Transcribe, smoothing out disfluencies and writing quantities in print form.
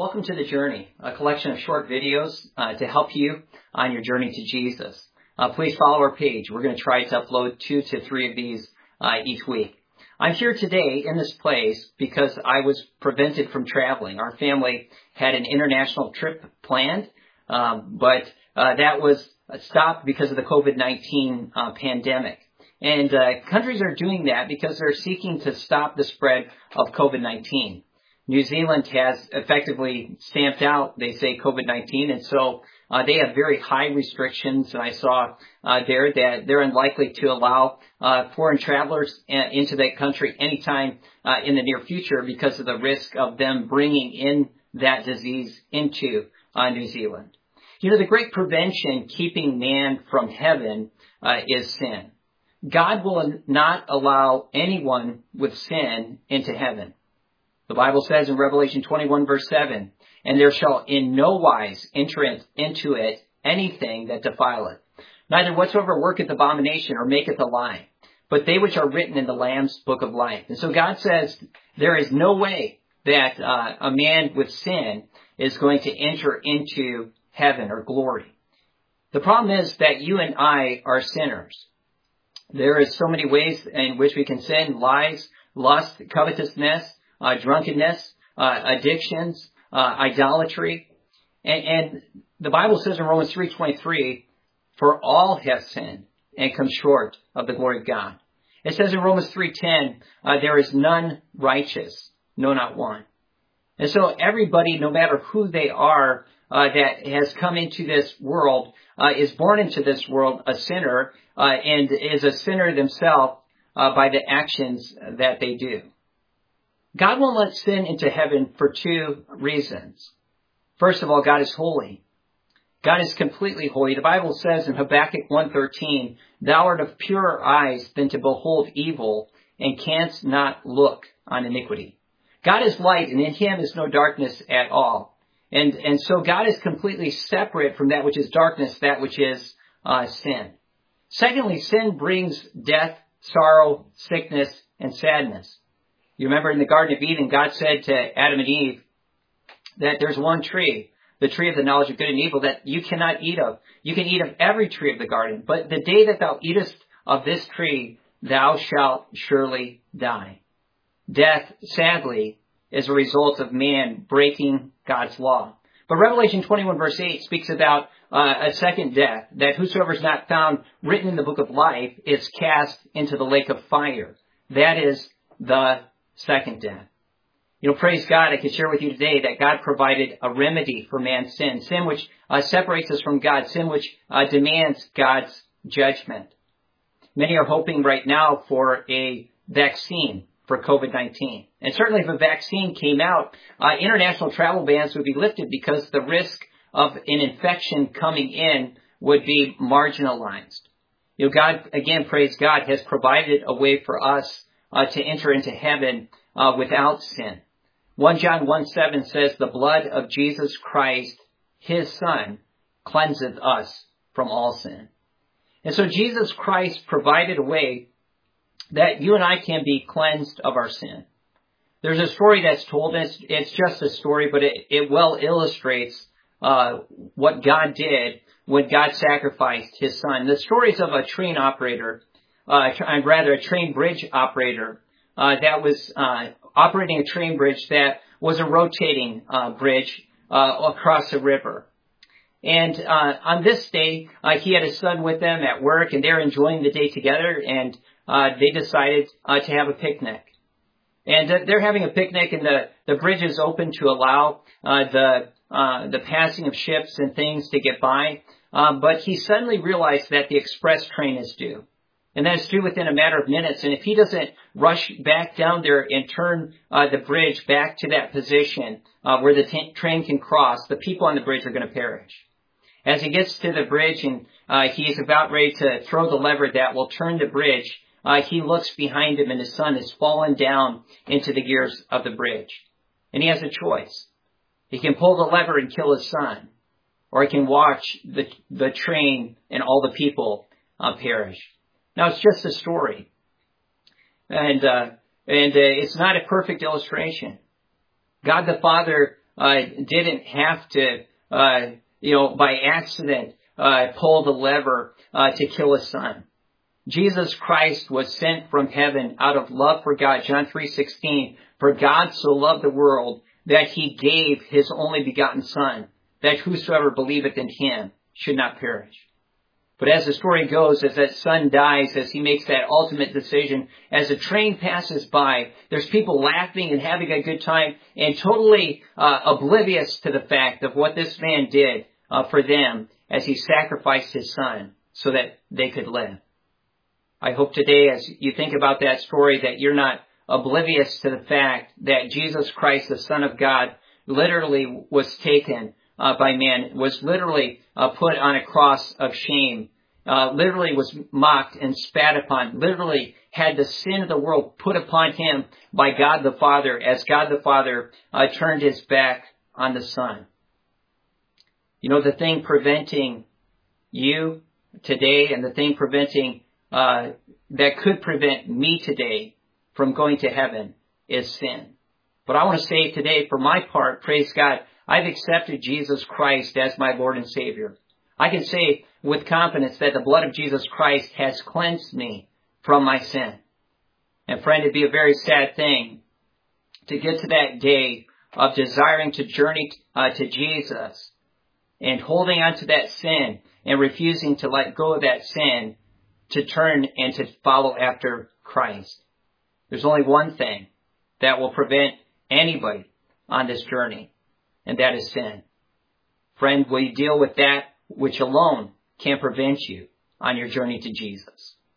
Welcome to The Journey, a collection of short videos to help you on your journey to Jesus. Please follow our page. We're going to try to upload 2 to 3 of these each week. I'm here today in this place because I was prevented from traveling. Our family had an international trip planned, but that was stopped because of the COVID-19 pandemic. And countries are doing that because they're seeking to stop the spread of COVID-19. New Zealand has effectively stamped out, they say, COVID-19, and so they have very high restrictions. And I saw there that they're unlikely to allow foreign travelers into that country anytime in the near future because of the risk of them bringing in that disease into New Zealand. You know, the great prevention keeping man from heaven is sin. God will not allow anyone with sin into heaven. The Bible says in Revelation 21, verse 7, "And there shall in no wise enter into it anything that defileth, neither whatsoever worketh abomination or maketh a lie, but they which are written in the Lamb's book of life." And so God says there is no way that a man with sin is going to enter into heaven or glory. The problem is that you and I are sinners. There is so many ways in which we can sin: lies, lust, covetousness, drunkenness, addictions, idolatry. And the Bible says in Romans 3:23, "For all have sinned and come short of the glory of God." It says in Romans 3:10, "There is none righteous, no, not one." And so everybody, no matter who they are, that has come into this world, is born into this world a sinner, and is a sinner themselves by the actions that they do. God won't let sin into heaven for 2 reasons. First of all, God is holy. God is completely holy. The Bible says in Habakkuk 1:13, "Thou art of purer eyes than to behold evil, and canst not look on iniquity." God is light, and in him is no darkness at all. And so God is completely separate from that which is darkness, that which is sin. Secondly, sin brings death, sorrow, sickness, and sadness. You remember in the Garden of Eden, God said to Adam and Eve that there's one tree, the tree of the knowledge of good and evil, that you cannot eat of. You can eat of every tree of the garden, but the day that thou eatest of this tree, thou shalt surely die. Death, sadly, is a result of man breaking God's law. But Revelation 21 verse 8 speaks about a second death, that whosoever is not found written in the book of life is cast into the lake of fire. That is the second death. You know, praise God, I can share with you today that God provided a remedy for man's sin which separates us from God, sin which demands God's judgment. Many are hoping right now for a vaccine for COVID-19. And certainly if a vaccine came out, international travel bans would be lifted because the risk of an infection coming in would be marginalized. You know, God, again, praise God, has provided a way for us to enter into heaven without sin. 1 John 1:7 says, "The blood of Jesus Christ, his Son, cleanseth us from all sin." And so Jesus Christ provided a way that you and I can be cleansed of our sin. There's a story that's told, and it's just a story, but it well illustrates what God did when God sacrificed his Son. The story is of a train operator, a train bridge operator that was operating a train bridge that was a rotating bridge across a river. And on this day, he had his son with them at work, and they're enjoying the day together, and they decided to have a picnic. And they're having a picnic, and the bridge is open to allow the passing of ships and things to get by. But he suddenly realized that the express train is due. And that is due within a matter of minutes. And if he doesn't rush back down there and turn the bridge back to that position where the train can cross, the people on the bridge are going to perish. As he gets to the bridge and he is about ready to throw the lever that will turn the bridge, he looks behind him and his son has fallen down into the gears of the bridge. And he has a choice. He can pull the lever and kill his son, or he can watch the train and all the people perish. Now, it's just a story. And it's not a perfect illustration. God the Father didn't have to, by accident, pull the lever to kill his son. Jesus Christ was sent from heaven out of love for God. John 3:16, for God so loved the world that he gave his only begotten Son, that whosoever believeth in him should not perish. But as the story goes, as that son dies, as he makes that ultimate decision, as the train passes by, there's people laughing and having a good time and totally oblivious to the fact of what this man did for them as he sacrificed his son so that they could live. I hope today, as you think about that story, that you're not oblivious to the fact that Jesus Christ, the Son of God, literally was taken by man, was literally put on a cross of shame, literally was mocked and spat upon, literally had the sin of the world put upon him by God the Father, as God the Father turned his back on the Son. The thing preventing you today, and the thing preventing that could prevent me today from going to heaven, is sin. But I want to say today, for my part, praise God, I've accepted Jesus Christ as my Lord and Savior. I can say with confidence that the blood of Jesus Christ has cleansed me from my sin. And friend, it'd be a very sad thing to get to that day of desiring to journey to Jesus and holding on to that sin and refusing to let go of that sin to turn and to follow after Christ. There's only one thing that will prevent anybody on this journey, and that is sin. Friend, will you deal with that which alone can prevent you on your journey to Jesus?